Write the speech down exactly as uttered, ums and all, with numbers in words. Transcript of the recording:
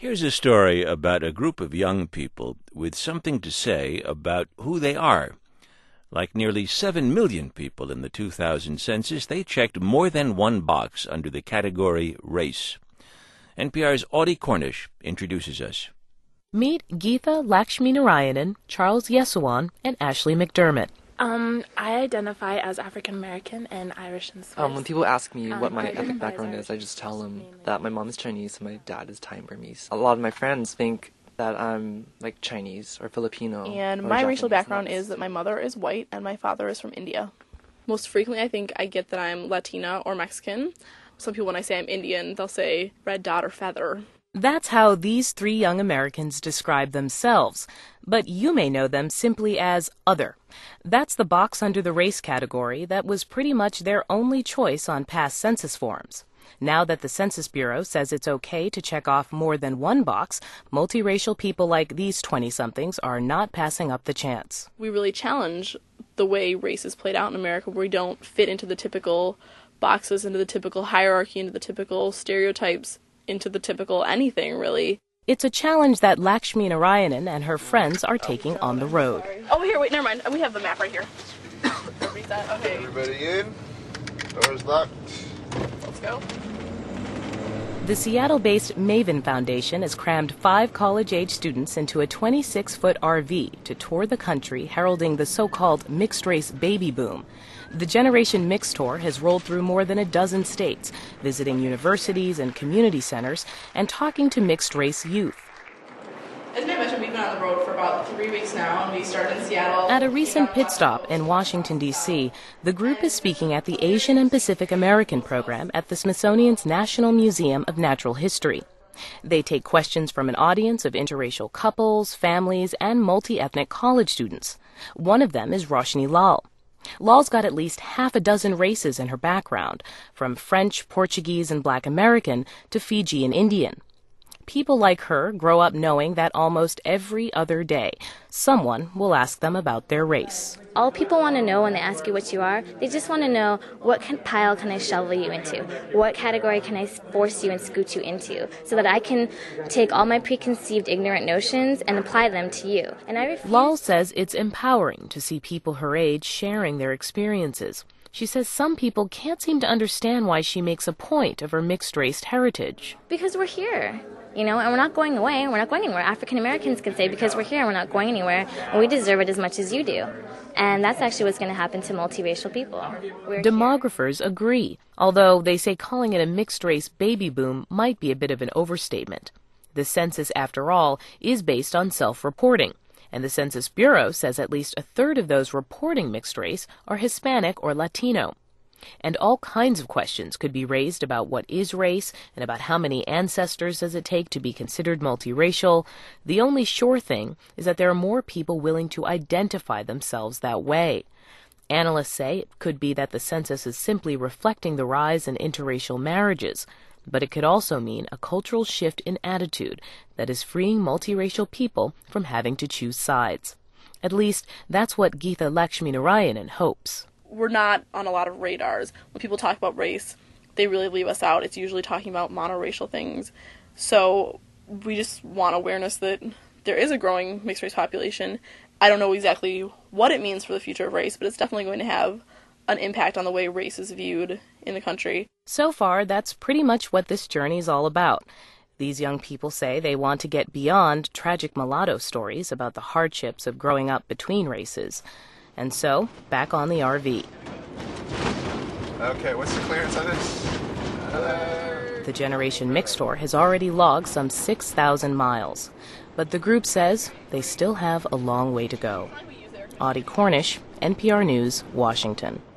Here's a story about a group of young people with something to say about who they are. Like nearly seven million people in the two thousand census, they checked more than one box under the category race. N P R's Audie Cornish introduces us. Meet Geetha Lakshminarayanan, Charles Yesuwan, and Ashley McDermott. Um, I identify as African American and Irish and Swiss. Um, when people ask me um, what my I ethnic identify background as is, I just tell them mainly. that my mom is Chinese and my dad is Thai and Burmese. A lot of my friends think that I'm like Chinese or Filipino. And or my Japanese, racial background and is that my mother is white and my father is from India. Most frequently, I think I get that I'm Latina or Mexican. Some people, when I say I'm Indian, they'll say red dot or feather. That's how these three young Americans describe themselves, but you may know them simply as other. That's the box under the race category that was pretty much their only choice on past census forms. Now that the Census Bureau says it's okay to check off more than one box, multiracial people like these twenty-somethings are not passing up the chance. We really challenge the way race is played out in America, where we don't fit into the typical boxes, into the typical hierarchy, into the typical stereotypes, into the typical anything, really. It's a challenge that Lakshminarayanan and her friends are taking on the road. Oh, here, wait, never mind. We have the map right here. Okay, Everybody in. Doors locked. let's go. The Seattle-based Maven Foundation has crammed five college-age students into a twenty-six foot R V to tour the country heralding the so-called mixed-race baby boom. The Generation Mix Tour has rolled through more than a dozen states, visiting universities and community centers and talking to mixed-race youth. As I mentioned, we've been on the road for about three weeks now, and we started in Seattle. At a recent pit stop in Washington, D C, the group is speaking at the Asian and Pacific American program at the Smithsonian's National Museum of Natural History. They take questions from an audience of interracial couples, families, and multi-ethnic college students. One of them is Roshni Lal. Lal's got at least half a dozen races in her background, from French, Portuguese, and Black American to Fiji and Indian. People like her grow up knowing that almost every other day, someone will ask them about their race. All people want to know when they ask you what you are, they just want to know what can, pile can I shovel you into? What category can I force you and scoot you into? So that I can take all my preconceived ignorant notions and apply them to you. And I refuse. Lal says it's empowering to see people her age sharing their experiences. She says some people can't seem to understand why she makes a point of her mixed-race heritage. Because we're here. You know, and we're not going away, we're not going anywhere. African Americans can say, because we're here, we're not going anywhere, and we deserve it as much as you do. And that's actually what's going to happen to multiracial people. We're Demographers here. agree, although they say calling it a mixed-race baby boom might be a bit of an overstatement. The census, after all, is based on self-reporting, and the Census Bureau says at least a third of those reporting mixed race are Hispanic or Latino. And all kinds of questions could be raised about what is race and about how many ancestors does it take to be considered multiracial. The only sure thing is that there are more people willing to identify themselves that way. Analysts say it could be that the census is simply reflecting the rise in interracial marriages, but it could also mean a cultural shift in attitude that is freeing multiracial people from having to choose sides. At least, that's what Geetha Lakshminarayanan hopes. We're not on a lot of radars. When people talk about race, they really leave us out. It's usually talking about monoracial things. So we just want awareness that there is a growing mixed-race population. I don't know exactly what it means for the future of race, but it's definitely going to have an impact on the way race is viewed in the country. So far, that's pretty much what this journey is all about. These young people say they want to get beyond tragic mulatto stories about the hardships of growing up between races. And so, back on the R V. Okay, what's the clearance on this? Uh... The Generation Mix Tour has already logged some six thousand miles. But the group says they still have a long way to go. Audie Cornish, N P R News, Washington.